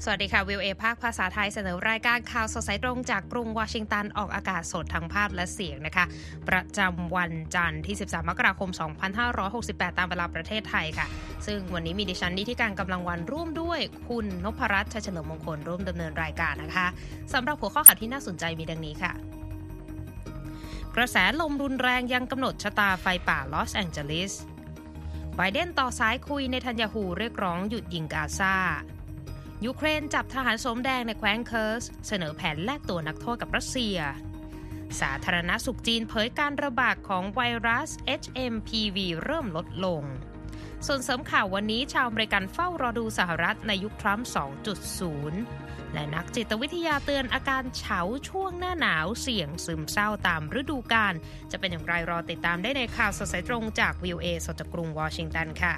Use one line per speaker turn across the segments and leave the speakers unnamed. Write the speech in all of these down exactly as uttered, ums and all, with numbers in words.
สวัสดีค่ะวิวเอภาคภาษาไทยเสนอรายการข่าวสดสายตรงจากกรุงวอชิงตันออกอากาศสดทั้งภาพและเสียงนะคะประจำวันจันทร์ที่สิบสามมกราคมสองพันห้าร้อยหกสิบแปดตามเวลาประเทศไทยค่ะซึ่งวันนี้มีดิฉันนิธิการกำลังวันร่วมด้วยคุณนพรัตน์ชัยเฉลิมมงคลร่วมดำเนินรายการนะคะสำหรับหัวข้อข่าวที่น่าสนใจมีดังนี้ค่ะกระแสลมรุนแรงยังกำหนดชะตาไฟป่าลอสแองเจลิสไบเดนต่อสายคุยเนทันยาฮูเรียกร้องหยุดยิงกาซายูเครนจับทหารสวมแดงในแคว้นเคิร์สเสนอแผนแลกตัวนักโทษกับรัสเซียสาธารณสุขจีนเผยการระบาดของไวรัส เอช เอ็ม พี วี เริ่มลดลงส่วนเสริมข่าววันนี้ชาวอเมริกันเฝ้ารอดูสหรัฐในยุคทรัมป์ สองจุดศูนย์ และนักจิตวิทยาเตือนอาการเฉาช่วงหน้าหนาวเสี่ยงซึมเศร้าตามฤดูกาลจะเป็นอย่างไรรอติดตามได้ในข่าวสดสายตรงจาก วี โอ เอ สดจากกรุงวอชิงตันค่ะ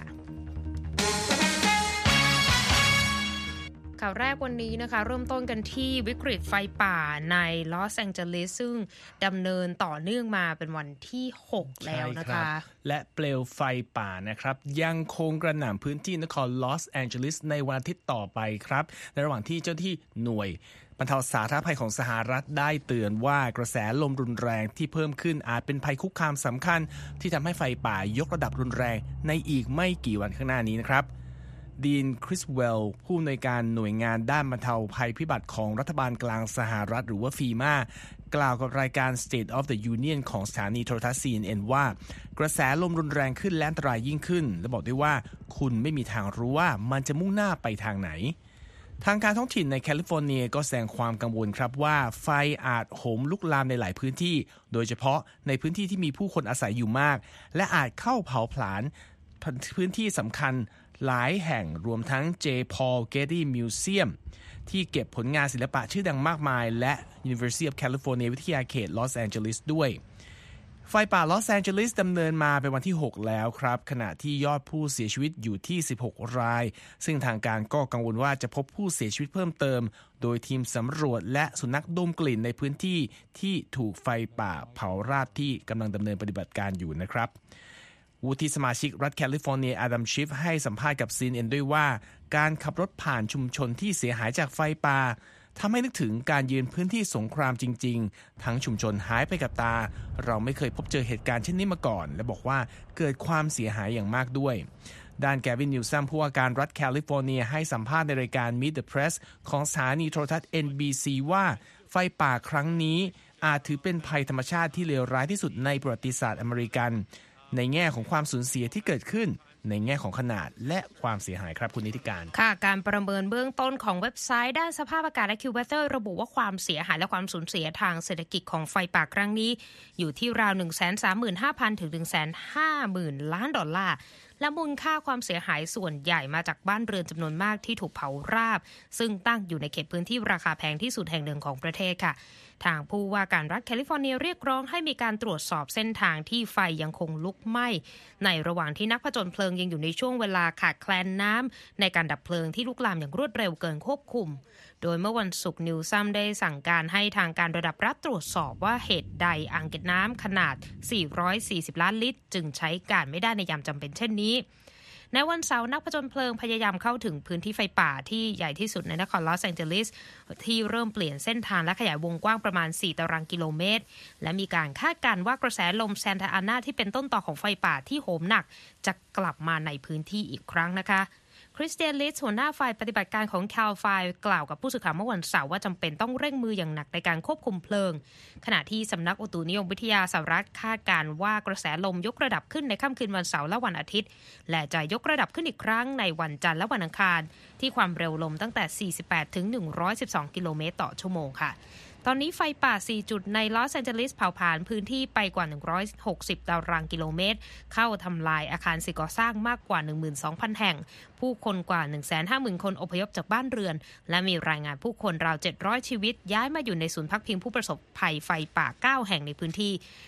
ข่าวแรกวันนี้นะคะเริ่มต้นกันที่วิกฤตไฟป่าในลอสแองเจลิสซึ่งดำเนินต่อเนื่องมาเป็นวันที่หกแล้วนะคะ
และเปลวไฟป่านะครับยังคงกระหน่ำพื้นที่นครลอสแองเจลิสในวันอาทิตย์ต่อไปครับในระหว่างที่เจ้าที่หน่วยบรรเทาสาธารณภัยของสหรัฐได้เตือนว่ากระแสลมรุนแรงที่เพิ่มขึ้นอาจเป็นภัยคุกคามสำคัญที่ทำให้ไฟป่ายกระดับรุนแรงในอีกไม่กี่วันข้างหน้านี้นะครับดีนคริสเวลล์ผู้อำนวยการหน่วยงานด้านบรรเทาภัยพิบัติของรัฐบาลกลางสหรัฐหรือว่าฟีมากล่าวกับรายการ State of the Union ของสถานีโทรทัศน์ ซี เอ็น เอ็น ว่ากระแสลมรุนแรงขึ้นและอันตรายยิ่งขึ้นและบอกด้วยว่าคุณไม่มีทางรู้ว่ามันจะมุ่งหน้าไปทางไหนทางการท้องถิ่นในแคลิฟอร์เนียก็แสดงความกังวลครับว่าไฟอาจโหมลุกลามในหลายพื้นที่โดยเฉพาะในพื้นที่ที่มีผู้คนอาศัยอยู่มากและอาจเข้าเผาผลาญพื้นที่สำคัญหลายแห่งรวมทั้ง J. Paul Getty Museum ที่เก็บผลงานศิลปะชื่อดังมากมายและ University of California วิทยาเขตลอสแองเจลิสด้วยไฟป่าลอสแองเจลิสดำเนินมาเป็นวันที่หกแล้วครับขณะที่ยอดผู้เสียชีวิตอยู่ที่สิบหกรายซึ่งทางการก็กังวลว่าจะพบผู้เสียชีวิตเพิ่มเติมโดยทีมสำรวจและสุนัขดมกลิ่นในพื้นที่ที่ถูกไฟป่าเผาราบที่กำลังดำเนินปฏิบัติการอยู่นะครับวุฒิสมาชิกรัฐแคลิฟอร์เนียอดัมชิฟให้สัมภาษณ์กับ ซี เอ็น เอ็น ด้วยว่าการขับรถผ่านชุมชนที่เสียหายจากไฟป่าทำให้นึกถึงการยืนพื้นที่สงครามจริงๆทั้งชุมชนหายไปกับตาเราไม่เคยพบเจอเหตุการณ์เช่นนี้มาก่อนและบอกว่าเกิดความเสียหายอย่างมากด้วยด้านแกวินนิวซัมผู้ว่าการรัฐแคลิฟอร์เนียให้สัมภาษณ์ในรายการ Meet the Press ของสถานีโทรทัศน์ เอ็น บี ซี ว่าไฟป่าครั้งนี้อาจถือเป็นภัยธรรมชาติที่เลวร้ายที่สุดในประวัติศาสตร์อเมริกันในแง่ของความสูญเสียที่เกิดขึ้นในแง่ของขนาดและความเสียหายครับคุณนิติการ
ค่ะการประเมินเบื้องต้นของเว็บไซต์ด้านสภาพอากาศและ AccuWeather ระบุว่าความเสียหายและความสูญเสียทางเศรษฐกิจของไฟป่าครั้งนี้อยู่ที่ราว หนึ่งแสนสามหมื่นห้าพัน ถึง หนึ่งแสนห้าหมื่น ล้านดอลลาร์และมูลค่าความเสียหายส่วนใหญ่มาจากบ้านเรือนจำนวนมากที่ถูกเผาราบซึ่งตั้งอยู่ในเขตพื้นที่ราคาแพงที่สุดแห่งหนึ่งของประเทศค่ะทางผู้ว่าการรัฐแคลิฟอร์เนียเรียกร้องให้มีการตรวจสอบเส้นทางที่ไฟยังคงลุกไหม้ในระหว่างที่นักผจญเพลิงยังอยู่ในช่วงเวลาขาดแคลนน้ำในการดับเพลิงที่ลุกลามอย่างรวดเร็วเกินควบคุมโดยเมื่อวันศุกร์นิวซัมได้สั่งการให้ทางการระดับรัฐตรวจสอบว่าเหตุใดอ่างเก็บน้ำขนาดสี่ร้อยสี่สิบล้านลิตรจึงใช้การไม่ได้ในยามจำเป็นเช่นนี้ในวันเสาร์นักผจญเพลิงพยายามเข้าถึงพื้นที่ไฟป่าที่ใหญ่ที่สุดในนครลอสแองเจลิสที่เริ่มเปลี่ยนเส้นทางและขยายวงกว้างประมาณสี่ตารางกิโลเมตรและมีการคาดการณ์ว่ากระแสลมแซนตาอานาที่เป็นต้นต่อของไฟป่าที่โหมหนักจะกลับมาในพื้นที่อีกครั้งนะคะคริสเตียนลิสหัวหน้าฝ่ายปฏิบัติการของ Cal Fire กล่าวกับผู้สื่อข่าวเมื่อวันเสาร์ว่าจำเป็นต้องเร่งมืออย่างหนักในการควบคุมเพลิงขณะที่สำนักอุตุนิยมวิทยาสหรัฐคาดการณ์ว่ากระแสลมยกระดับขึ้นในค่ำคืนวันเสาร์และวันอาทิตย์และจะยกระดับขึ้นอีกครั้งในวันจันทร์และวันอังคารที่ความเร็วลมตั้งแต่สี่สิบแปดถึงหนึ่งร้อยสิบสองกิโลเมตรต่อชั่วโมงค่ะตอนนี้ไฟป่าสี่จุดในลอสแองเจลิสเผาผลาญพื้นที่ไปกว่าหนึ่งร้อยหกสิบตารางกิโลเมตรเข้าทำลายอาคารสิ่งก่อสร้างมากกว่า หนึ่งหมื่นสองพัน แห่งผู้คนกว่า หนึ่งแสนห้าหมื่น คนอพยพจากบ้านเรือนและมีรายงานผู้คนราวเจ็ดร้อยชีวิตย้ายมาอยู่ในศูนย์พักพิงผู้ประสบภัยไฟป่าเก้าแห่งในพื้นที่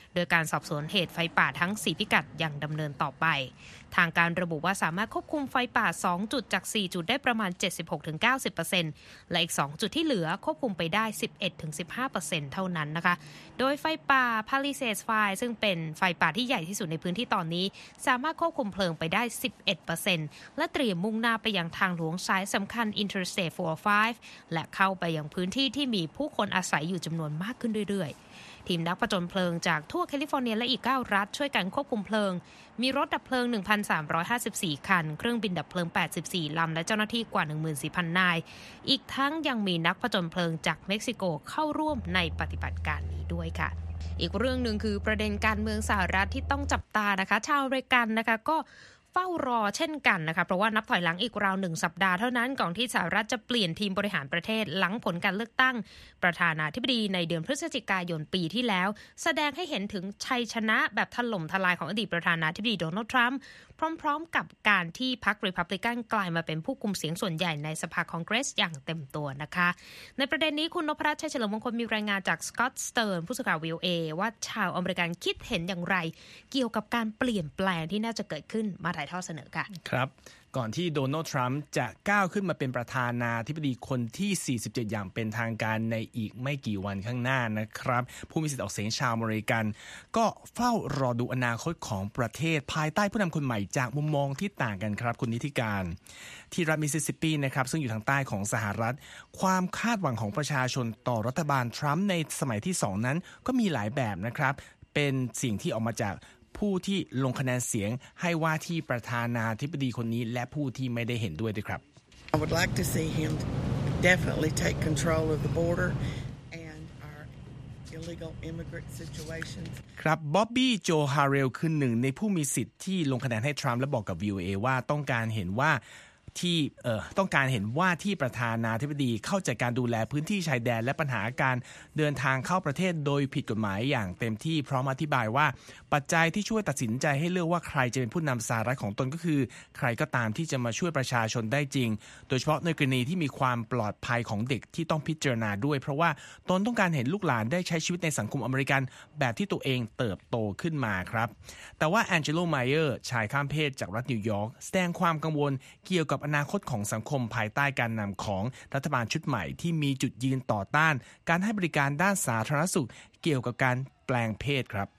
โดยการสอบสวนเหตุไฟป่าทั้งสี่พิกัดยังดำเนินต่อไปทางการระบุว่าสามารถควบคุมไฟป่าสองจุดจากสี่จุดได้ประมาณ เจ็ดสิบหกถึงเก้าสิบเปอร์เซ็นต์ และอีกสองจุดที่เหลือควบคุมไปได้ สิบเอ็ดถึงสิบห้าเปอร์เซ็นต์ เท่านั้นนะคะโดยไฟป่า Palisades Fire ซึ่งเป็นไฟป่าที่ใหญ่ที่สุดในพื้นที่ตอนนี้สามารถควบคุมเพลิงไปได้ สิบเอ็ดเปอร์เซ็นต์ และเตรียมมุ่งหน้าไปยังทางหลวงสายสำคัญ Interstate สี่สิบห้าและเข้าไปยังพื้นที่ที่มีผู้คนอาศัยอยู่จำนวนมากขึ้นเรื่อยๆทีมนักผจญเพลิงจากทั่วแคลิฟอร์เนียและอีกเก้ารัฐช่วยกันควบคุมเพลิงมีรถดับเพลิง หนึ่งพันสามร้อยห้าสิบสี่ คันเครื่องบินดับเพลิงแปดสิบสี่ลำและเจ้าหน้าที่กว่า หนึ่งหมื่นสี่พัน นายอีกทั้งยังมีนักผจญเพลิงจากเม็กซิโกเข้าร่วมในปฏิบัติการนี้ด้วยค่ะอีกเรื่องนึงคือประเด็นการเมืองสหรัฐที่ต้องจับตานะคะชาวอเมริกันนะคะก็เฝ้ารอเช่นกันนะคะเพราะว่านับถอยหลังอีกราวหนึ่งสัปดาห์เท่านั้นก่อนที่สหรัฐจะเปลี่ยนทีมบริหารประเทศหลังผลการเลือกตั้งประธานาธิบดีในเดือนพฤศจิกายนปีที่แล้วแสดงให้เห็นถึงชัยชนะแบบถล่มทลายของอดีตประธานาธิบดีโดนัลด์ทรัมป์พร้อมๆกับการที่พรรครีพับลิกันกลายมาเป็นผู้กุมเสียงส่วนใหญ่ในสภาคองเกรสอย่างเต็มตัวนะคะในประเด็นนี้คุณนพรัตน์ ชัยเฉลิมมงคลมีรายงานจากสกอตต์สเติร์นผู้สื่อข่าว วี โอ เอ ว่าชาวอเมริกันคิดเห็นอย่างไรเกี่ยวกับการเปลี่ยนแปลงที่น่าจะเกิดขึ้นมาถ่ายทอดเสนอค่ะ
ครับก่อนที่โดนัลด์ทรัมป์จะก้าวขึ้นมาเป็นประธานาธิบดีคนที่สี่สิบเจ็ดอย่างเป็นทางการในอีกไม่กี่วันข้างหน้านะครับผู้มีสิทธิออกเสียงชาวอเมริกันก็เฝ้ารอดูอนาคตของประเทศภายใต้ผู้นำคนใหม่จากมุมมองที่ต่างกันครับคุณนิติการที่รัฐมิสซิสซิปปีนะครับซึ่งอยู่ทางใต้ของสหรัฐความคาดหวังของประชาชนต่อรัฐบาลทรัมป์ในสมัยที่สองนั้นก็มีหลายแบบนะครับเป็นสิ่งที่ออกมาจากผู้ที่ลงคะแนนเสียงให้ว่าที่ประธานาธิบดีคนนี้และผู้ที่ไม่ได้เห็นด้วยด้วยครับ
I would like to see him definitely take control of the border and our illegal immigrant situations
ครับบ๊อบบี้โจฮาเรลคือหนึ่งในผู้มีสิทธิ์ที่ลงคะแนนให้ทรัมป์และบอกกับ วี โอ เอ ว่าต้องการเห็นว่าที่เอ่อต้องการเห็นว่าที่ประธานาธิบดีเข้าจัดการดูแลพื้นที่ชายแดนและปัญหาการเดินทางเข้าประเทศโดยผิดกฎหมายอย่างเต็มที่พร้อมอธิบายว่าปัจจัยที่ช่วยตัดสินใจให้เลือกว่าใครจะเป็นผู้นำสหรัฐของตนก็คือใครก็ตามที่จะมาช่วยประชาชนได้จริงโดยเฉพาะในกรณีที่มีความปลอดภัยของเด็กที่ต้องพิจารณาด้วยเพราะว่าตนต้องการเห็นลูกหลานได้ใช้ชีวิตในสังคมอเมริกันแบบที่ตัวเองเติบโตขึ้นมาครับแต่ว่าแองเจโล ไมเออร์ชายข้ามเพศจากรัฐนิวยอร์กแสดงความกังวลเกี่ยวกับอนาคตของสังคมภายใต้การนำของรัฐบาลชุดใหม่ที่มีจุดยืนต่อต้านการให้บริการด้านสาธารณสุขเกี่ยวกับการแปลงเพศครับ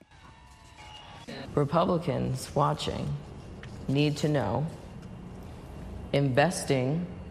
Republicans watching need to know investing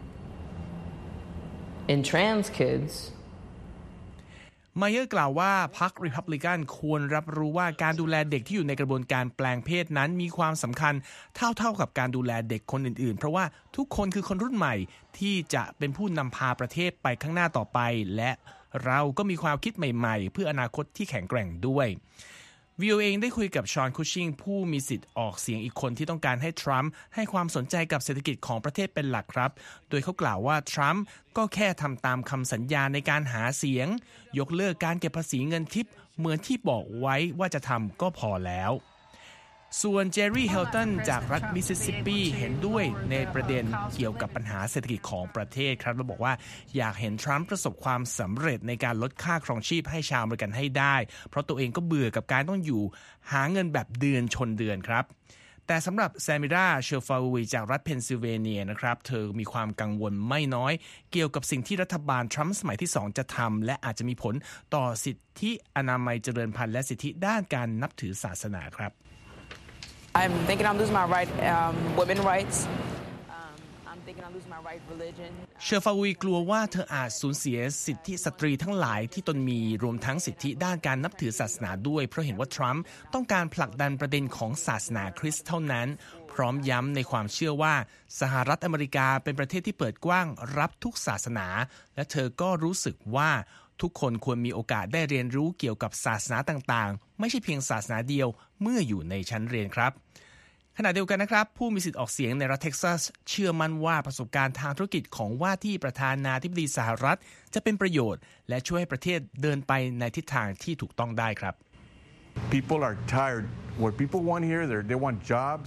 in trans kids
ไมเออร์กล่าวว่าพรรครีพับลิกันควรรับรู้ว่าการดูแลเด็กที่อยู่ในกระบวนการแปลงเพศนั้นมีความสำคัญเท่าๆกับการดูแลเด็กคนอื่นๆเพราะว่าทุกคนคือคนรุ่นใหม่ที่จะเป็นผู้นำพาประเทศไปข้างหน้าต่อไปและเราก็มีความคิดใหม่ๆเพื่ออนาคตที่แข็งแกร่งด้วยวี โอ เอ ได้คุยกับชอนคุชชิงผู้มีสิทธิ์ออกเสียงอีกคนที่ต้องการให้ทรัมป์ให้ความสนใจกับเศรษฐกิจของประเทศเป็นหลักครับโดยเขากล่าวว่าทรัมป์ก็แค่ทำตามคำสัญญาในการหาเสียงยกเลิกการเก็บภาษีเงินทิปเหมือนที่บอกไว้ว่าจะทำก็พอแล้วส่วนเจอร์รี่ เฮลตันจากรัฐมิสซิสซิปปีเห็นด้วยในประเด็นเกี่ยวกับปัญหาเศรษฐกิจของประเทศครับและบอกว่าอยากเห็นทรัมป์ประสบความสำเร็จในการลดค่าครองชีพให้ชาวอเมริกันให้ได้เพราะตัวเองก็เบื่อกับการต้องอยู่หาเงินแบบเดือนชนเดือนครับแต่สำหรับแซมิราเชลฟาวุยจากรัฐเพนซิลเวเนียนะครับเธอมีความกังวลไม่น้อยเกี่ยวกับสิ่งที่รัฐบาลทรัมป์สมัยที่สองจะทำและอาจจะมีผลต่อสิทธิอนามัยเจริญพันธุ์และสิทธิด้านการนับถือศาสนาครับ
I'm thinking I'm losing my right, um, women's rights. Um, I'm thinking I'm losing my right religion.
เชอร์ฟาวุยกลัวว่าเธออาจสูญเสียสิทธิสตรีทั้งหลายที่ตนมีรวมทั้งสิทธิด้านการนับถือศาสนาด้วยเพราะเห็นว่าทรัมป์ต้องการผลักดันประเด็นของศาสนาคริสต์เท่านั้นพร้อมย้ำในความเชื่อว่าสหรัฐอเมริกาเป็นประเทศที่เปิดกว้างรับทุกศาสนาและเธอก็รู้สึกว่าทุกคนควรมีโอกาสได้เรียนรู้เกี่ยวกับศาสนาต่างๆไม่ใช่เพียงศาสนาเดียวเมื่ออยู่ในชั้นเรียนครับขณะเดียวกันนะครับผู้มีสิทธิ์ออกเสียงในรัฐเท็กซัสเชื่อมั่นว่าประสบการณ์ทางธุรกิจของว่าที่ประธานาธิบดีสหรัฐจะเป็นประโยชน์และช่วยให้ประเทศเดินไปในทิศทางที่ถูกต้องได้ครับ
People are tired. What people want here, they want jobs.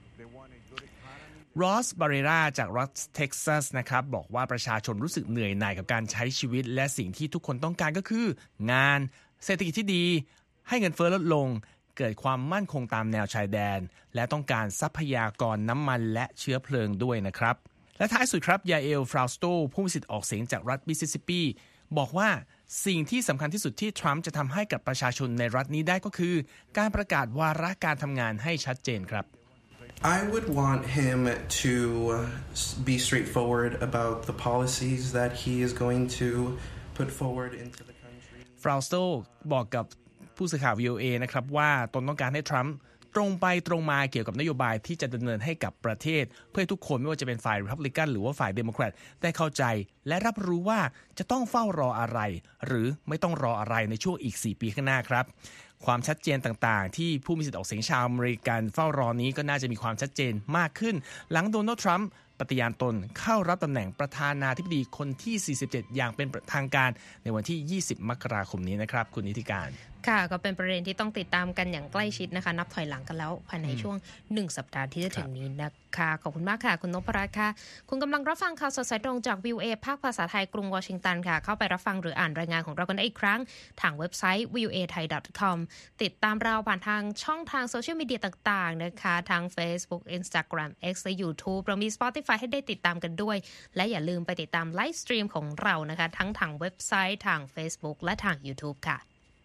รอส บาเรราจากรัฐเท็กซัสนะครับบอกว่าประชาชนรู้สึกเหนื่อยหน่ายกับการใช้ชีวิตและสิ่งที่ทุกคนต้องการก็คืองานเศรษฐกิจที่ดีให้เงินเฟ้อลดลงเกิดความมั่นคงตามแนวชายแดนและต้องการทรัพยากรน้ำมันและเชื้อเพลิงด้วยนะครับและท้ายสุดครับยาเอล ฟราวสโตผู้มีสิทธิ์ออกเสียงจากรัฐมิสซิสซิปปีบอกว่าสิ่งที่สำคัญที่สุดที่ทรัมป์จะทำให้กับประชาชนในรัฐนี้ได้ก็คือการประกาศวาระการทำงานให้ชัดเจนครับ
I would want him to be straightforward about the policies that he is going to put forward into the country
ฟราวสโตบอกกับผู้สื่อข่าว วี โอ เอ นะครับว่าตนต้องการให้ทรัมป์ตรงไปตรงมาเกี่ยวกับนโยบายที่จะดำเนินให้กับประเทศเพื่อให้ทุกคนไม่ว่าจะเป็นฝ่ายรีพับลิกันหรือว่าฝ่ายเดโมแครตได้เข้าใจและรับรู้ว่าจะต้องเฝ้ารออะไรหรือไม่ต้องรออะไรในช่วงอีกสี่ปีข้างหน้าครับความชัดเจนต่างๆที่ผู้มีสิทธิ์ออกเสียงชาวอเมริกันเฝ้ารอนี้ก็น่าจะมีความชัดเจนมากขึ้นหลังโดนัลด์ทรัมป์ปฏิญาณตนเข้ารับตำแหน่งประธานาธิบดีคนที่สี่สิบเจ็ดอย่างเป็นทางการในวันที่ยี่สิบมกราคมนี้นะครับคุณนิติการ
ค่ะก็เป็นประเด็นที่ต้องติดตามกันอย่างใกล้ชิดนะคะนับถอยหลังกันแล้วภายในช่วงหนึ่งสัปดาห์ที่จะถึงนี้นะคะขอบคุณมากค่ะคุณนพรัตน์ค่ะคุณกำลังรับฟังข่าวสดสายตรงจาก วี โอ เอ ภาคภาษาไทยกรุงวอชิงตันค่ะเข้าไปรับฟังหรืออ่านรายงานของเรากันได้อีกครั้งทางเว็บไซต์ วี โอ เอ ไทย ดอท คอม ติดตามเราผ่านทางช่องทางโซเชียลมีเดียต่างๆนะคะทาง Facebook Instagram X และ YouTube เรามี Spotify ให้ได้ติดตามกันด้วยและอย่าลืมไปติดตามไลฟ์สตรีมของเรานะคะทั้งทางเว็บไซต์ทาง Facebook และทาง YouTube ค่ะ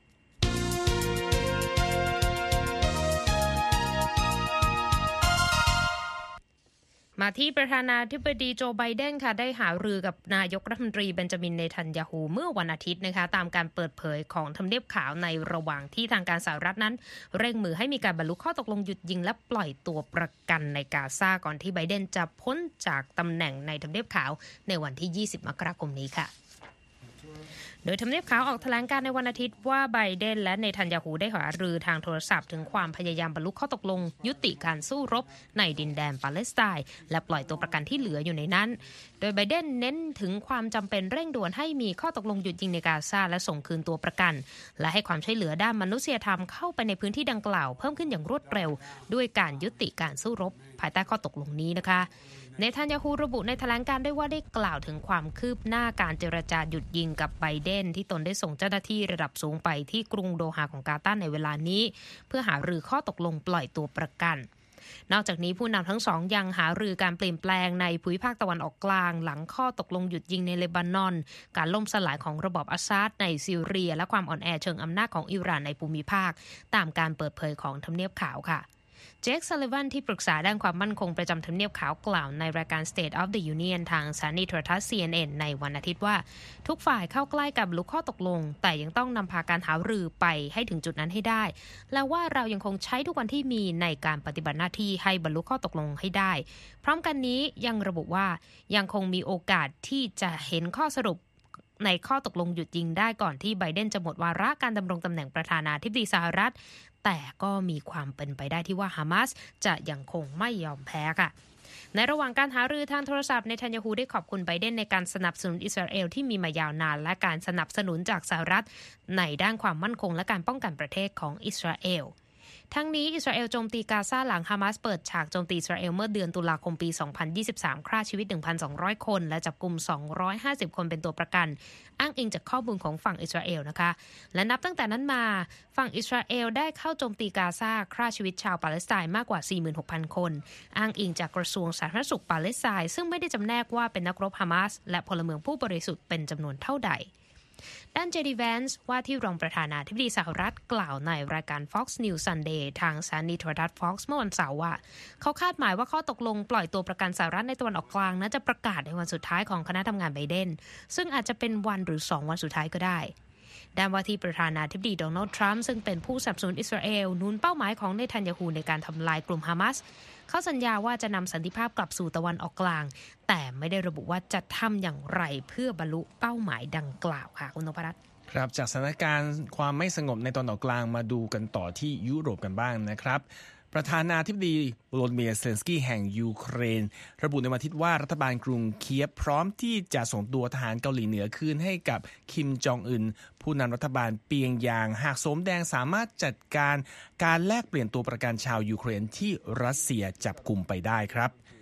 มาที่ประธานาธิบดีโจไบเดนค่ะได้หารือกับนายกรัฐมนตรีเบนจามินเนทันยาฮูเมื่อวันอาทิตย์นะคะตามการเปิดเผยของทำเนียบขาวในระหว่างที่ทางการสหรัฐนั้นเร่งมือให้มีการบรรลุข้อตกลงหยุดยิงและปล่อยตัวประกันในกาซาก่อนที่ไบเดนจะพ้นจากตำแหน่งในทำเนียบขาวในวันที่ยี่สิบมกราคมนี้ค่ะโดยทำเนียบขาวออกแถลงการในวันอาทิตย์ว่าไบเดนและเนทันยาฮูได้หารือทางโทรศัพท์ถึงความพยายามบรรลุข้อตกลงยุติการสู้รบในดินแดนปาเลสไตน์และปล่อยตัวประกันที่เหลืออยู่ในนั้นโดยไบเดนเน้นถึงความจำเป็นเร่งด่วนให้มีข้อตกลงหยุดยิงในกาซาและส่งคืนตัวประกันและให้ความช่วยเหลือด้านมนุษยธรรมเข้าไปในพื้นที่ดังกล่าวเพิ่มขึ้นอย่างรวดเร็วด้วยการยุติการสู้รบภายใต้ข้อตกลงนี้นะคะเนทันยาฮูระบุในแถลงการได้ว่าได้กล่าวถึงความคืบหน้าการเจรจาหยุดยิงกับไบเดนที่ตนได้ส่งเจ้าหน้าที่ระดับสูงไปที่กรุงโดฮาของกาตาร์ในเวลานี้เพื่อหารือข้อตกลงปล่อยตัวประกันนอกจากนี้ผู้นำทั้งสองยังหารือการเปลี่ยนแปลงในภูมิภาคตะวันออกกลางหลังข้อตกลงหยุดยิงในเลบานอนการล่มสลายของระบอบอัสซาดในซีเรียและความอ่อนแอเชิงอำนาจของอิหร่านในภูมิภาคตามการเปิดเผยของทำเนียบขาวค่ะเจค ซัลลิวันที่ปรึกษาด้านความมั่นคงประจำทำเนียบขาวกล่าวในรายการ State of the Union ทางสถานีโทรทัศน์ ซี เอ็น เอ็น ในวันอาทิตย์ว่าทุกฝ่ายเข้าใกล้กับบรรลุข้อตกลงแต่ยังต้องนำพาการหารือไปให้ถึงจุดนั้นให้ได้และว่าเรายังคงใช้ทุกวันที่มีในการปฏิบัติหน้าที่ให้บรรลุข้อตกลงให้ได้พร้อมกันนี้ยังระบุว่ายังคงมีโอกาสที่จะเห็นข้อสรุปในข้อตกลงหยุดยิงได้ก่อนที่ไบเดนจะหมดวาระการดำรงตำแหน่งประธานาธิบดีสหรัฐแต่ก็มีความเป็นไปได้ที่ว่าฮามาสจะยังคงไม่ยอมแพ้ค่ะในระหว่างการหารือทางโทรศัพท์เนทันยาฮูได้ขอบคุณไบเดนในการสนับสนุนอิสราเอลที่มีมายาวนานและการสนับสนุนจากสหรัฐในด้านความมั่นคงและการป้องกันประเทศของอิสราเอลทั้งนี้อิสราเอลโจมตีกาซาหลังฮามาสเปิดฉากโจมตีอิสราเอลเมื่อเดือนตุลาคมปีสองพันยี่สิบสามฆ่าชีวิต หนึ่งพันสองร้อย คนและจับกุมสองร้อยห้าสิบคนเป็นตัวประกันอ้างอิงจากข้อมูลของฝั่งอิสราเอลนะคะและนับตั้งแต่นั้นมาฝั่งอิสราเอลได้เข้าโจมตีกาซาฆ่าชีวิตชาวปาเลสไตน์มากกว่า สี่หมื่นหกพัน คนอ้างอิงจากกระทรวงสาธารณสุขปาเลสไตน์ซึ่งไม่ได้จำแนกว่าเป็นนักรบฮามาสและพลเมืองผู้บริสุทธิ์เป็นจำนวนเท่าใดด้านเจดีแวนส์ว่าที่รองประธานาธิบดีสหรัฐกล่าวในรายการ Fox News Sunday ทางสถานีโทรทัศน์ Fox เมื่อวันเสาร์ว่าเขาคาดหมายว่าข้อตกลงปล่อยตัวประกันสหรัฐในตะวันออกกลางน่าจะประกาศในวันสุดท้ายของคณะทำงานไบเดนซึ่งอาจจะเป็นวันหรือสองวันสุดท้ายก็ได้ด้านว่าที่ประธานาธิบดีโดนัลด์ทรัมป์ซึ่งเป็นผู้สนับสนุนอิสราเอลหนุนเป้าหมายของเนทันยาฮูในการทำลายกลุ่มฮามาสเขาสัญญาว่าจะนำสันติภาพกลับสู่ตะวันออกกลางแต่ไม่ได้ระบุว่าจะทำอย่างไรเพื่อบรรลุเป้าหมายดังกล่าวค่ะคุณนพรัตน์
ครับจากสถานการณ์ความไม่สงบในตะวันออกกลางมาดูกันต่อที่ยุโรปกันบ้างนะครับประธานาธิบดีโวโลดิเมียร์ เซเลนสกี้แห่งยูเครนระบุในวันอาทิตย์ว่ารัฐบาลกรุงเคียฟพร้อมที่จะส่งตัวทหารเกาหลีเหนือคืนให้กับคิมจองอึนผู้นำรัฐบาลเปียงยางหากสมแดงสามารถจัดการการแลกเปลี่ยนตัวประกันชาวยูเครนที่รัสเซียจับกุมไปได้ครับผ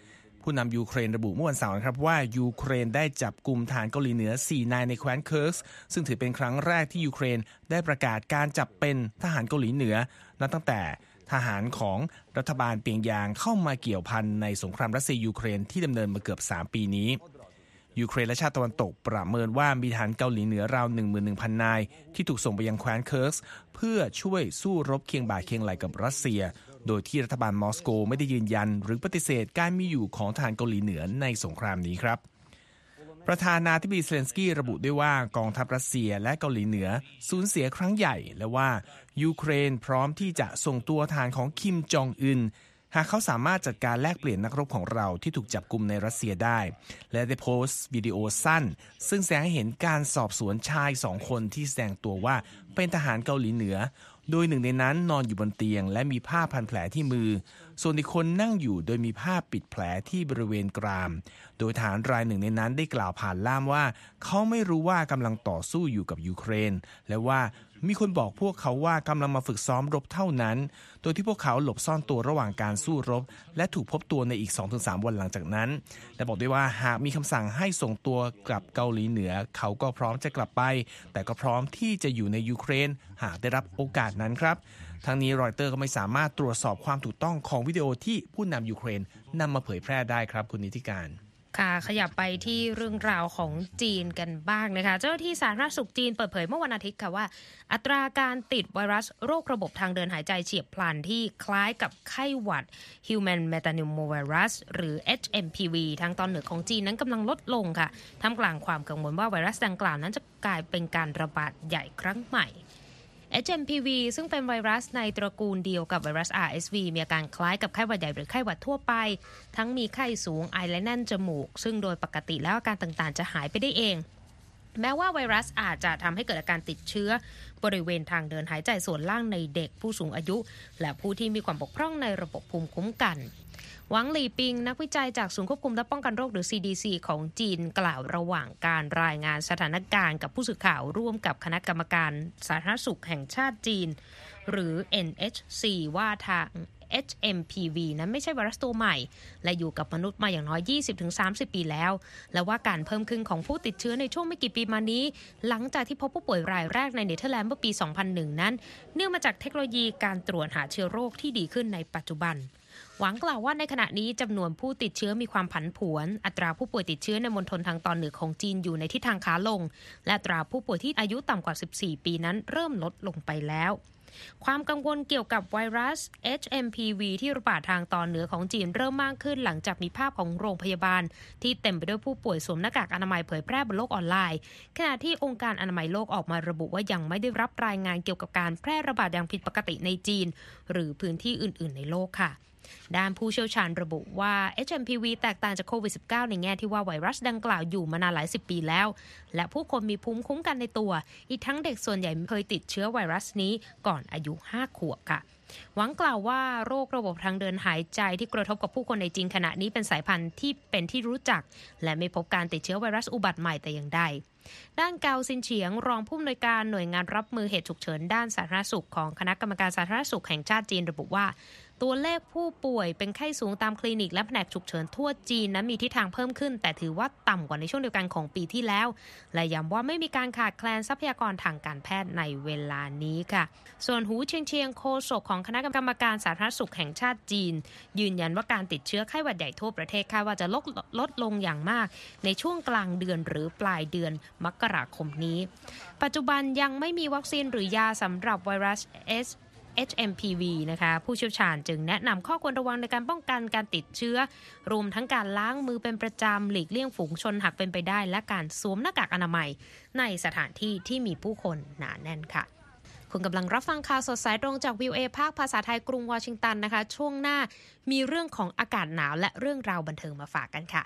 ผู้นำยูเครนระบุเมื่อวันเสาร์นะครับว่ายูเครนได้จับกุมฐานเกาหลีเหนือสี่นายในแคว้นเคิร์กซึ่งถือเป็นครั้งแรกที่ยูเครนได้ประกาศการจับเป็นทหารเกาหลีเหนือนับตั้งแต่ทหารของรัฐบาลเปียงยางเข้ามาเกี่ยวพันในสงครามรัสเซียยูเครนที่ดำเนินมาเกือบสามปีนี้ยูเครนและชาติตะวันตกประเมินว่ามีทหารเกาหลีเหนือราว หนึ่งหมื่นหนึ่งพัน นายที่ถูกส่งไปยังแคว้นเคิร์กเพื่อช่วยสู้รบเคียงบ่าเคียงไหล่กับรัสเซียโดยที่รัฐบาลมอสโกไม่ได้ยืนยันหรือปฏิเสธการมีอยู่ของทหารเกาหลีเหนือในสงครามนี้ครับประธานาธิบดีเซเลนสกี้ระบุด้วยว่ากองทัพรัสเซียและเกาหลีเหนือสูญเสียครั้งใหญ่และว่ายูเครนพร้อมที่จะส่งตัวทหารของคิมจองอึนหากเขาสามารถจัดการแลกเปลี่ยนนักรบของเราที่ถูกจับกุมในรัสเซียได้และได้โพสต์วิดีโอสั้นซึ่งแสดงให้เห็นการสอบสวนชายสองคนที่แสดงตัวว่าเป็นทหารเกาหลีเหนือโดยหนึ่งในนั้นนอนอยู่บนเตียงและมีผ้าพันแผลที่มือส่วนอีกคนนั่งอยู่โดยมีผ้าปิดแผลที่บริเวณกรามโดยทหารรายหนึ่งในนั้นได้กล่าวผ่านล่ามว่าเขาไม่รู้ว่ากำลังต่อสู้อยู่กับยูเครนและว่ามีคนบอกพวกเขาว่ากำลังมาฝึกซ้อมรบเท่านั้นโดยที่พวกเขาหลบซ่อนตัวระหว่างการสู้รบและถูกพบตัวในอีก สองถึงสาม วันหลังจากนั้นและบอกด้วยว่าหากมีคำสั่งให้ส่งตัวกลับเกาหลีเหนือเขาก็พร้อมจะกลับไปแต่ก็พร้อมที่จะอยู่ในยูเครนหากได้รับโอกาสนั้นครับทั้งนี้รอยเตอร์ก็ไม่สามารถตรวจสอบความถูกต้องของวิดีโอที่ผู้นำยูเครนนำมาเผยแพร่ได้ครับคุณนิติการ
ค่ะขยับไปที่เรื่องราวของจีนกันบ้างนะคะเจ้าหน้าที่สาธารณสุขจีนเปิดเผยเมื่อวันอาทิตย์ค่ะว่าอัตราการติดไวรัสโรคระบบทางเดินหายใจเฉียบพลันที่คล้ายกับไข้หวัด Human Metapneumovirus หรือ เอช เอ็ม พี วี ทางตอนเหนือของจีนนั้นกำลังลดลงค่ะท่ามกลางความกังวลว่าไวรัสดังกล่าวนั้นจะกลายเป็นการระบาดใหญ่ครั้งใหม่เอช เอ็ม พี วี ซึ่งเป็นไวรัสในตระกูลเดียวกับไวรัส อาร์ เอส วี มีอาการคล้ายกับไข้หวัดใหญ่หรือไข้หวัดทั่วไปทั้งมีไข้สูงไอและแน่นจมูกซึ่งโดยปกติแล้วอาการต่างๆจะหายไปได้เองแม้ว่าไวรัสอาจจะทำให้เกิดอาการติดเชื้อบริเวณทางเดินหายใจส่วนล่างในเด็กผู้สูงอายุและผู้ที่มีความบกพร่องในระบบภูมิคุ้มกันหวังหลี่ปิงนักวิจัยจากศูนย์ควบคุมและป้องกันโรคหรือ ซี ดี ซี ของจีนกล่าวระหว่างการรายงานสถานการณ์กับผู้สื่อข่าวร่วมกับคณะกรรมการสาธารณสุขแห่งชาติจีนหรือ เอ็น เอช ซี ว่าทาง เอช เอ็ม พี วี นั้นไม่ใช่ไวรัสตัวใหม่และอยู่กับมนุษย์มาอย่างน้อย ยี่สิบถึงสามสิบ ปีแล้วและว่าการเพิ่มขึ้นของผู้ติดเชื้อในช่วงไม่กี่ปีมานี้หลังจากที่พบผู้ป่วยรายแรกในเนเธอร์แลนด์เมื่อปี สองพันหนึ่ง นั้นเนื่องมาจากเทคโนโลยีการตรวจหาเชื้อโรคที่ดีขึ้นในปัจจุบันหวังกล่าวว่าในขณะนี้จำนวนผู้ติดเชื้อมีความผันผวนอัตราผู้ป่วยติดเชื้อในมณฑลทางตอนเหนือของจีนอยู่ในทิศทางขาลงและอัตราผู้ป่วยที่อายุต่ำกว่าสิบสี่ปีนั้นเริ่มลดลงไปแล้วความกังวลเกี่ยวกับไวรัส เอช เอ็ม พี วี ที่ระบาดทางตอนเหนือของจีนเริ่มมากขึ้นหลังจากมีภาพของโรงพยาบาลที่เต็มไปด้วยผู้ป่วยสวมหน้ากากอนามัยเผยแพร่บนโลกออนไลน์ขณะที่องค์การอนามัยโลกออกมาระบุว่ายังไม่ได้รับรายงานเกี่ยวกับการแพร่ระบาดอย่างผิดปกติในจีนหรือพื้นที่อื่นๆในโลกค่ะด้านผู้เชี่ยวชาญระบุว่า เอช เอ็ม พี วี แตกต่างจากโควิด สิบเก้า ในแง่ที่ว่าไวรัสดังกล่าวอยู่มานานหลายสิบปีแล้วและผู้คนมีภูมิคุ้มกันในตัวอีกทั้งเด็กส่วนใหญ่เคยติดเชื้อไวรัสนี้ก่อนอายุห้าขวบค่ะหวังกล่าวว่าโรคระบบทางเดินหายใจที่กระทบกับผู้คนในจีนขณะนี้เป็นสายพันธุ์ที่เป็นที่รู้จักและไม่พบการติดเชื้อไวรัสอุบัติใหม่แต่อย่างใดด้านเกาซินเฉียงรองผู้อำนวยการหน่วยงานรับมือเหตุฉุกเฉินด้านสาธารณสุขของคณะกรรมการสาธารณสุขแห่งชาติจีนระบุว่าตัวเลขผู้ป่วยเป็นไข้สูงตามคลินิกและแผนกฉุกเฉินทั่วจีนนั้นมีทิศทางเพิ่มขึ้นแต่ถือว่าต่ำกว่าในช่วงเดียวกันของปีที่แล้วและย้ำว่าไม่มีการขาดแคลนทรัพยากรทางการแพทย์ในเวลานี้ค่ะส่วนหูเชียงเชียงโฆษกของคณะกรรมการสาธารณสุขแห่งชาติจีนยืนยันว่าการติดเชื้อไข้หวัดใหญ่ทั่วประเทศคาดว่าจะลดลดลงอย่างมากในช่วงกลางเดือนหรือปลายเดือนมกราคมนี้ปัจจุบันยังไม่มีวัคซีนหรือยาสำหรับไวรัส Sเอช เอ็ม พี วี นะคะผู้เชี่ยวชาญจึงแนะนำข้อควรระวังในการป้องกันการติดเชื้อรวมทั้งการล้างมือเป็นประจำหลีกเลี่ยงฝูงชนหากเป็นไปได้และการสวมหน้ากากอนามัยในสถานที่ที่มีผู้คนหนาแน่นค่ะคุณกำลังรับฟังข่าวสดสายตรงจาก วี โอ เอ ภาคภาษาไทยกรุงวอชิงตันนะคะช่วงหน้ามีเรื่องของอากาศหนาวและเรื่องราวบันเทิงมาฝากกันค่ะ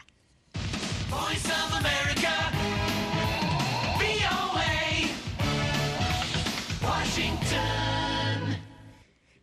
Voice of America วี โอ เอ Washington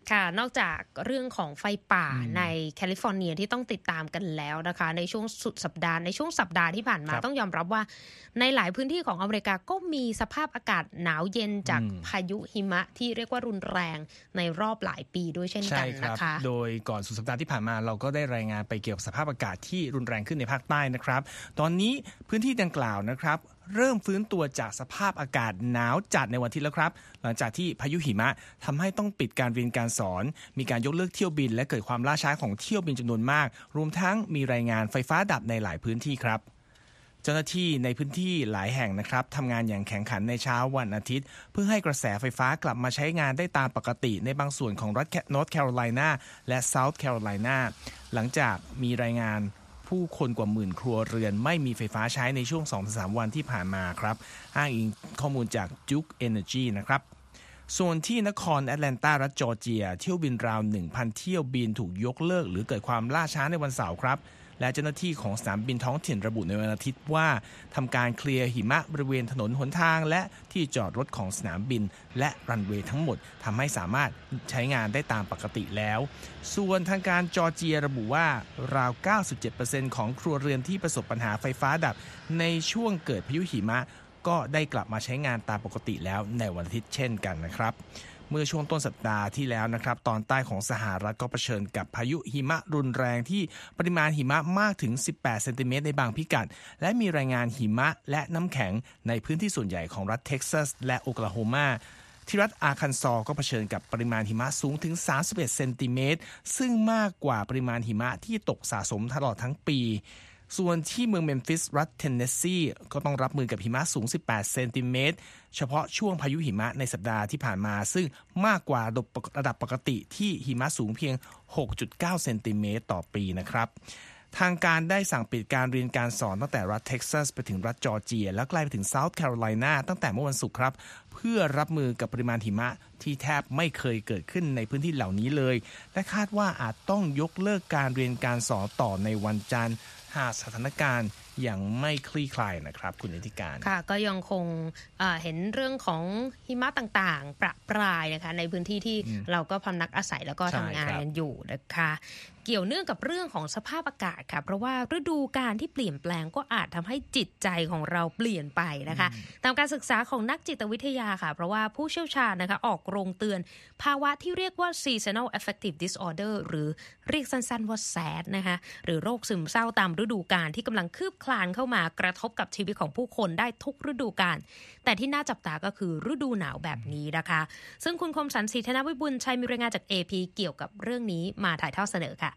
ค่ะนอกจากเรื่องของไฟป่าในแคลิฟอร์เนียที่ต้องติดตามกันแล้วนะคะในช่วงสุดสัปดาห์ในช่วงสัปดาห์ที่ผ่านมาต้องยอมรับว่าในหลายพื้นที่ของอเมริกาก็มีสภาพอากาศหนาวเย็นจากพายุหิมะที่เรียกว่ารุนแรงในรอบหลายปีด้วยเช่นกันนะคะ
โดยก่อนสุดสัปดาห์ที่ผ่านมาเราก็ได้รายงานไปเกี่ยวกับสภาพอากาศที่รุนแรงขึ้นในภาคใต้นะครับตอนนี้พื้นที่ดังกล่าวนะครับเริ่มฟื้นตัวจากสภาพอากาศหนาวจัดในวันอาทิตย์แล้วครับหลังจากที่พายุหิมะทำให้ต้องปิดการเรียนการสอนมีการยกเลิกเที่ยวบินและเกิดความล่าช้าของเที่ยวบินจำนวนมากรวมทั้งมีรายงานไฟฟ้าดับในหลายพื้นที่ครับเจ้าหน้าที่ในพื้นที่หลายแห่งนะครับทำงานอย่างแข็งขันในเช้าวันอาทิตย์เพื่อให้กระแสไฟฟ้ากลับมาใช้งานได้ตามปกติในบางส่วนของรัฐนอร์ทแคโรไลนาและเซาท์แคโรไลนาหลังจากมีรายงานผู้คนกว่าหมื่นครัวเรือนไม่มีไฟฟ้าใช้ในช่วง สองถึงสาม วันที่ผ่านมาครับอ้างอิงข้อมูลจาก Duke Energy นะครับส่วนที่นครแอตแลนตารัฐจอร์เจียเที่ยวบินราว หนึ่งพัน เที่ยวบินถูกยกเลิกหรือเกิดความล่าช้าในวันเสาร์ครับและเจ้าหน้าที่ของสนามบินท้องถิ่นระบุในวันอาทิตย์ว่าทำการเคลียร์หิมะบริเวณถนนหนทางและที่จอดรถของสนามบินและรันเวย์ทั้งหมดทำให้สามารถใช้งานได้ตามปกติแล้วส่วนทางการจอร์เจียระบุว่าราว เก้าสิบเจ็ดเปอร์เซ็นต์ ของครัวเรือนที่ประสบปัญหาไฟฟ้าดับในช่วงเกิดพายุหิมะก็ได้กลับมาใช้งานตามปกติแล้วในวันอาทิตย์เช่นกันนะครับเมื่อช่วงต้นสัปดาห์ที่แล้วนะครับตอนใต้ของสหรัฐก็เผชิญกับพายุหิมะรุนแรงที่ปริมาณหิมะมากถึงสิบแปดเซนติเมตรในบางพิกัดและมีรายงานหิมะและน้ำแข็งในพื้นที่ส่วนใหญ่ของรัฐเท็กซัสและโอคลาโฮมาที่รัฐอาร์คันซอก็เผชิญกับปริมาณหิมะสูงถึงสามสิบเอ็ดเซนติเมตรซึ่งมากกว่าปริมาณหิมะที่ตกสะสมตลอดทั้งปีส่วนที่เมืองเมมฟิสรัฐเทนเนสซีก็ต้องรับมือกับหิมะสูงสิบแปดเซนติเมตรเฉพาะช่วงพายุหิมะในสัปดาห์ที่ผ่านมาซึ่งมากกว่าระดับปกติที่หิมะสูงเพียง หกจุดเก้า เซนติเมตรต่อปีนะครับทางการได้สั่งปิดการเรียนการสอนตั้งแต่รัฐเท็กซัสไปถึงรัฐจอร์เจียและไกลไปถึงเซาท์แคโรไลนาตั้งแต่เมื่อวันศุกร์ครับเพื่อรับมือกับปริมาณหิมะที่แทบไม่เคยเกิดขึ้นในพื้นที่เหล่านี้เลยและคาดว่าอาจต้องยกเลิกการเรียนการสอนต่อในวันจันทร์หากสถานการณ์ยังไม่คลี่คลายนะครับคุณนิติการ
ค่ะก็ยังคงเอ่อเห็นเรื่องของหิมะต่างๆประปรายนะคะในพื้นที่ที่เราก็พำนักอาศัยแล้วก็ทำงานกันอยู่นะคะเกี่ยวเนื่องกับเรื่องของสภาพอากาศค่ะเพราะว่าฤดูกาลที่เปลี่ยนแปลงก็อาจทำให้จิตใจของเราเปลี่ยนไปนะคะตามการศึกษาของนักจิตวิทยาค่ะเพราะว่าผู้เชี่ยวชาญนะคะออกโรงเตือนภาวะที่เรียกว่า seasonal affective disorder หรือเรียกสั้นๆว่า แซด นะคะหรือโรคซึมเศร้าตามฤดูกาลที่กำลังคืบคลานเข้ามากระทบกับชีวิตของผู้คนได้ทุกฤดูกาลแต่ที่น่าจับตาก็คือฤดูหนาวแบบนี้นะคะซึ่งคุณคมสันต์ ศรีธนวิบูลย์ชัยมีรายงานจาก เอ พี เกี่ยวกับเรื่องนี้มาถ่ายทอดเสนอค่ะ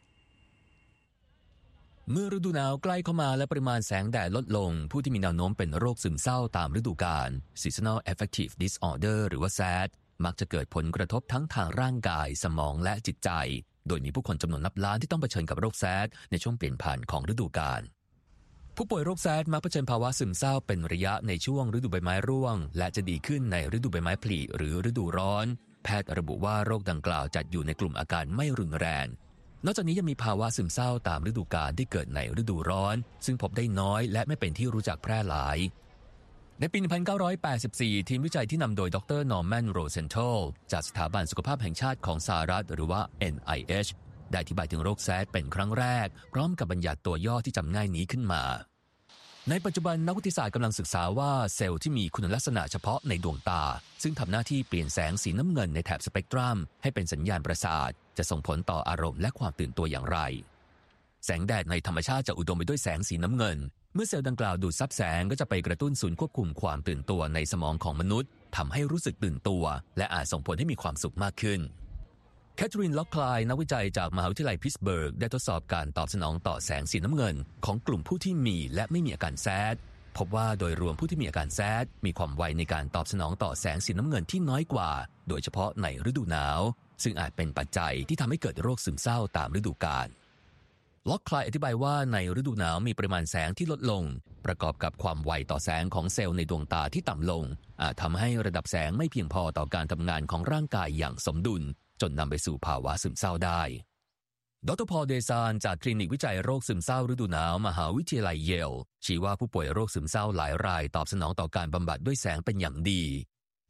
เมื่อฤดูหนาวใกล้เข้ามาและปริมาณแสงแดดลดลงผู้ที่มีแนวโน้มเป็นโรคซึมเศร้าตามฤดูกาล seasonal affective disorder หรือว่า แซด มักจะเกิดผลกระทบทั้งทางร่างกายสมองและจิตใจโดยมีผู้คนจำนวนนับล้านที่ต้องเผชิญกับโรคแซดในช่วงเปลี่ยนผ่านของฤดูกาลผู้ป่วยโรคแซดมักเผชิญภาวะซึมเศร้าเป็นระยะในช่วงฤดูใบไม้ร่วงและจะดีขึ้นในฤดูใบไม้ผลิหรือฤดูร้อนแพทย์ระบุว่าโรคดังกล่าวจัดอยู่ในกลุ่มอาการไม่รุนแรงนอกจากนี้ยังมีภาวะซึมเศร้าตามฤดูกาลที่เกิดในฤดูร้อนซึ่งพบได้น้อยและไม่เป็นที่รู้จักแพร่หลายในปีหนึ่งพันเก้าร้อยแปดสิบสี่ทีมวิจัยที่นำโดยดรนอร์แมนโรเซนทัลจากสถาบันสุขภาพแห่งชาติของสหรัฐหรือว่า เอ็น ไอ เอช ได้อธิบายถึงโรคแซดเป็นครั้งแรกพร้อมกับบัญญัติตัวย่อที่จำง่ายนี้ขึ้นมาในปัจจุบันนักวิทยาศาสตร์กำลังศึกษาว่าเซลล์ที่มีคุณลักษณะเฉพาะในดวงตาซึ่งทำหน้าที่เปลี่ยนแสงสีน้ำเงินในแถบสเปกตรัมให้เป็นสัญญาณประสาทจะส่งผลต่ออารมณ์และความตื่นตัวอย่างไรแสงแดดในธรรมชาติจะอุดมไปด้วยแสงสีน้ำเงินเมื่อเซลล์ดังกล่าวดูดซับแสงก็จะไปกระตุ้นศูนย์ควบคุมความตื่นตัวในสมองของมนุษย์ทำให้รู้สึกตื่นตัวและอาจส่งผลให้มีความสุขมากขึ้นแคทเธอรีน ล็อกคลายนักวิจัยจากมหาวิทยาลัยพิตต์สเบิร์กได้ทดสอบการตอบสนองต่อแสงสีน้ำเงินของกลุ่มผู้ที่มีและไม่มีอาการแซดพบว่าโดยรวมผู้ที่มีอาการแซดมีความไวในการตอบสนองต่อแสงสีน้ำเงินที่น้อยกว่าโดยเฉพาะในฤดูหนาวซึ่งอาจเป็นปัจจัยที่ทำให้เกิดโรคซึมเศร้าตามฤดูกาลล็อกคลายอธิบายว่าในฤดูหนาวมีปริมาณแสงที่ลดลงประกอบกับความไวต่อแสงของเซลล์ในดวงตาที่ต่ำลงอาจทำให้ระดับแสงไม่เพียงพอต่อการทำงานของร่างกายอย่างสมดุลจนนำไปสู่ภาวะซึมเศร้าได้ดร.พอล เดซานจากคลินิกวิจัยโรคซึมเศร้าฤดูหนาวมหาวิทยาลัยเยลชี้ว่าผู้ป่วยโรคซึมเศร้าหลายรายตอบสนองต่อการบำบัดด้วยแสงเป็นอย่างดีเ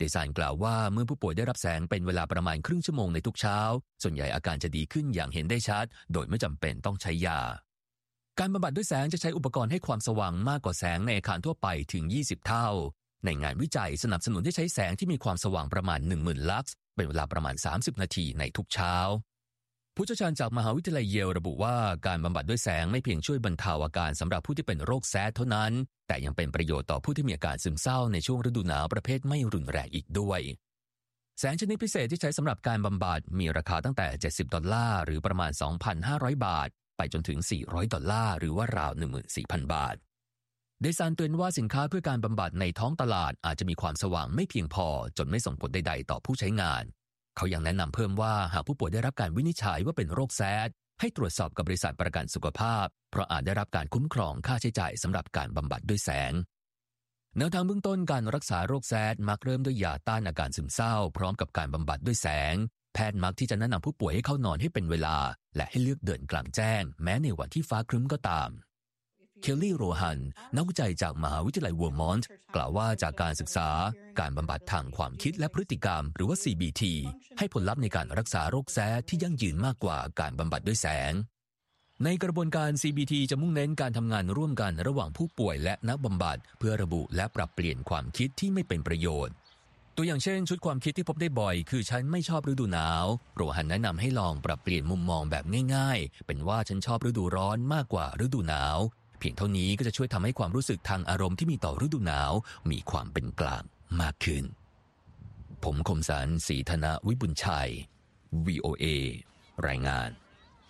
เดซานกล่าวว่าเมื่อผู้ป่วยได้รับแสงเป็นเวลาประมาณครึ่งชั่วโมงในทุกเช้าส่วนใหญ่อาการจะดีขึ้นอย่างเห็นได้ชัดโดยไม่จำเป็นต้องใช้ยาการบำบัดด้วยแสงจะใช้อุปกรณ์ให้ความสว่างมากกว่าแสงในอาคารทั่วไปถึงยี่สิบเท่าในงานวิจัยสนับสนุนให้ใช้แสงที่มีความสว่างประมาณ หนึ่งหมื่น ลักซ์เป็นเวลาประมาณสามสิบนาทีในทุกเช้าผู้เชี่ยวชาญจากมหาวิทยาลัยเยลระบุว่าการบำบัดด้วยแสงไม่เพียงช่วยบรรเทาอาการสำหรับผู้ที่เป็นโรคแซดเท่านั้นแต่ยังเป็นประโยชน์ต่อผู้ที่มีอาการซึมเศร้าในช่วงฤดูหนาวประเภทไม่รุนแรงอีกด้วยแสงชนิดพิเศษที่ใช้สำหรับการบำบัดมีราคาตั้งแต่เจ็ดสิบดอลลาร์หรือประมาณ สองพันห้าร้อย บาทไปจนถึงสี่ร้อยดอลลาร์หรือว่าราว หนึ่งหมื่นสี่พัน บาทเดซานเตือนว่าสินค้าเพื่อการบำบัดในท้องตลาดอาจจะมีความสว่างไม่เพียงพอจนไม่ส่งผลใดๆต่อผู้ใช้งานเขายังแนะนำเพิ่มว่าหากผู้ป่วยได้รับการวินิจฉัยว่าเป็นโรคแซดให้ตรวจสอบกับบริษัทประกันสุขภาพเพราะอาจได้รับการคุ้มครองค่าใช้จ่ายสำหรับการบำบัดด้วยแสงแนวทางเบื้องต้นการรักษาโรคแซดมักเริ่มด้วยยาต้านอาการซึมเศร้าพร้อมกับการบำบัดด้วยแสงแพทย์มักที่จะแนะนำผู้ป่วยให้เข้านอนให้เป็นเวลาและให้เลือกเดินกลางแจ้งแม้ในวันที่ฟ้าครึ้มก็ตามเคลลี่โรฮันนักวิจัยจากมหาวิทยาลัยเวอร์มอนต์กล่าวว่าจากการศึกษาการบำบัดทางความคิดและพฤติกรรมหรือว่า ซี บี ที ให้ผลลัพธ์ในการรักษาโรคแซดที่ยั่งยืนมากกว่าการบำบัดด้วยแสงในกระบวนการ ซี บี ที จะมุ่งเน้นการทำงานร่วมกันระหว่างผู้ป่วยและนักบำบัดเพื่อระบุและปรับเปลี่ยนความคิดที่ไม่เป็นประโยชน์ตัวอย่างเช่นชุดความคิดที่พบได้บ่อยคือฉันไม่ชอบฤดูหนาวโรฮันแนะนำให้ลองปรับเปลี่ยนมุมมองแบบง่ายๆเป็นว่าฉันชอบฤดูร้อนมากกว่าฤดูหนาวเพียงเท่านี้ก็จะช่วยทำให้ความรู้สึกทางอารมณ์ที่มีต่อฤดูหนาวมีความเป็นกลางมากขึ้นผมคมสันต์ ศรีธนวิบุญชัย วี โอ เอ รายงาน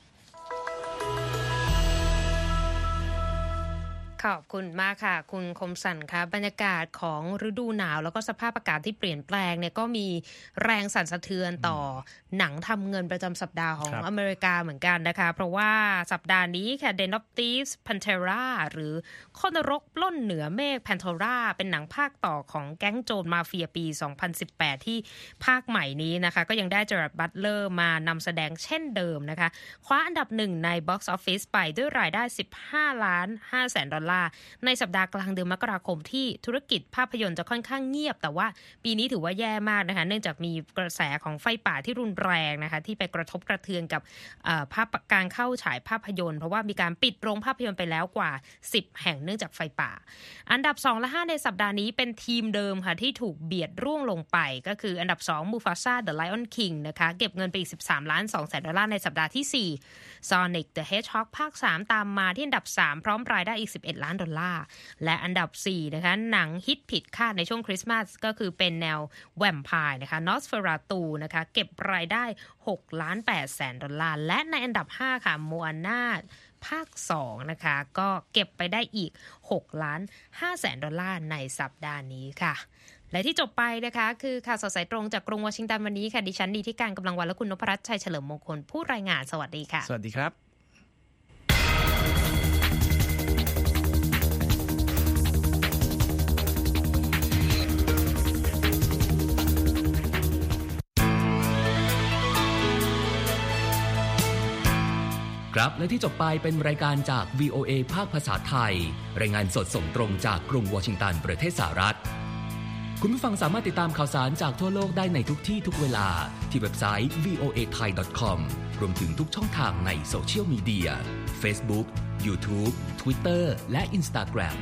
ขอบคุณมากค่ะคุณคมสันค่ะบรรยากาศของฤดูหนาวแล้วก็สภาพอากาศที่เปลี่ยนแปลงเนี่ยก็มีแรงสั่นสะเทือนต่อหนังทำเงินประจำสัปดาห์ของอเมริกาเหมือนกันนะคะเพราะว่าสัปดาห์นี้ค่ะ Den of Thieves Pantera หรือคนนรกปล้นเหนือเมฆ Pantera เป็นหนังภาคต่อของแก๊งโจรมาเฟียปีสองพันสิบแปดที่ภาคใหม่นี้นะคะก็ยังได้เจอร์ด บัตเลอร์มานำแสดงเช่นเดิมนะคะคว้าอันดับหนึ่งใน Box Office ไปด้วยรายได้สิบห้าล้านห้าแสนดอลลาร์ในสัปดาห์กลางเดือนมกราคมที่ธุรกิจภาพยนตร์จะค่อนข้างเงียบแต่ว่าปีนี้ถือว่าแย่มากนะคะเนื่องจากมีกระแสของไฟป่าที่รุนแรงนะคะที่ไปกระทบกระเทือนกับภาพการเข้าฉายภาพยนตร์เพราะว่ามีการปิดโรงภาพยนตร์ไปแล้วกว่าสิบแห่งเนื่องจากไฟป่าอันดับสองและห้าในสัปดาห์นี้เป็นทีมเดิมค่ะที่ถูกเบียดร่วงลงไปก็คืออันดับสอง Mufasa The Lion King นะคะเก็บเงินไปอีกสิบสามล้านสองแสนดอลลาร์ในสัปดาห์ที่สี่ Sonic the Hedgehog ภาคสามตามมาที่อันดับสามพร้อมรายได้อีกสิบเอ็ดล้านดอลลาร์และอันดับสี่นะคะหนังฮิตผิดคาดในช่วงคริสต์มาสก็คือเป็นแนวแวมไพร์นะคะ Nosferatu นะคะเก็บรายได้หกล้านแปดแสนดอลลาร์และในอันดับห้าค่ะ Moana ภาคสองนะคะก็เก็บไปได้อีกหกล้านห้าแสนดอลลาร์ในสัปดาห์นี้ค่ะและที่จบไปนะคะคือข่าวสดสายตรงจากกรุงวอชิงตันวันนี้ค่ะดิฉันดีที่การกำลังวันและคุณนพรัตน์ชัยเฉลิมมงคลผู้รายงานสวัสดีค่ะ
สวัสดีครับ
ครับและที่จบไปเป็นรายการจาก วี โอ เอ ภาคภาษาไทยรายงานสดส่งตรงจากกรุงวอชิงตันประเทศสหรัฐคุณผู้ฟังสามารถติดตามข่าวสารจากทั่วโลกได้ในทุกที่ทุกเวลาที่เว็บไซต์ วี โอ เอ ไทย ดอท คอม รวมถึงทุกช่องทางในโซเชียลมีเดีย Facebook YouTube Twitter และ Instagram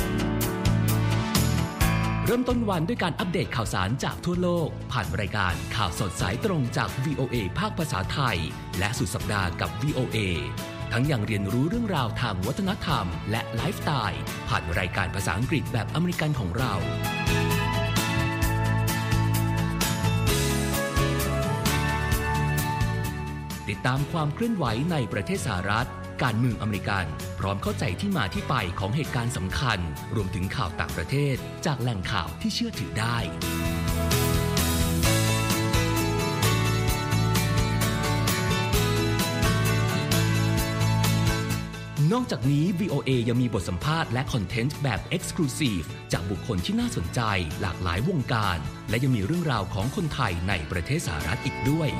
เริ่มต้นวันด้วยการอัปเดตข่าวสารจากทั่วโลกผ่านรายการข่าวสดสายตรงจาก วี โอ เอ ภาคภาษาไทยและสุดสัปดาห์กับ วี โอ เอ ทั้งยังเรียนรู้เรื่องราวทางวัฒนธรรมและไลฟ์สไตล์ผ่านรายการภาษาอังกฤษแบบอเมริกันของเราติดตามความเคลื่อนไหวในประเทศสหรัฐการเมืองอเมริกันพร้อมเข้าใจที่มาที่ไปของเหตุการณ์สำคัญรวมถึงข่าวต่างประเทศจากแหล่งข่าวที่เชื่อถือได้นอกจากนี้ วี โอ เอ ยังมีบทสัมภาษณ์และคอนเทนต์แบบ Exclusive จากบุคคลที่น่าสนใจหลากหลายวงการและยังมีเรื่องราวของคนไทยในประเทศสหรัฐอีกด้วย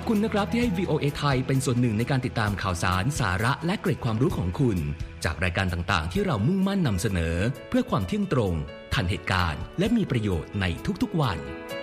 คุณนะครับที่ให้ วี โอ เอ ไทยเป็นส่วนหนึ่งในการติดตามข่าวสารสาระและเกร็ดความรู้ของคุณจากรายการต่างๆที่เรามุ่งมั่นนำเสนอเพื่อความเที่ยงตรงทันเหตุการณ์และมีประโยชน์ในทุกๆวัน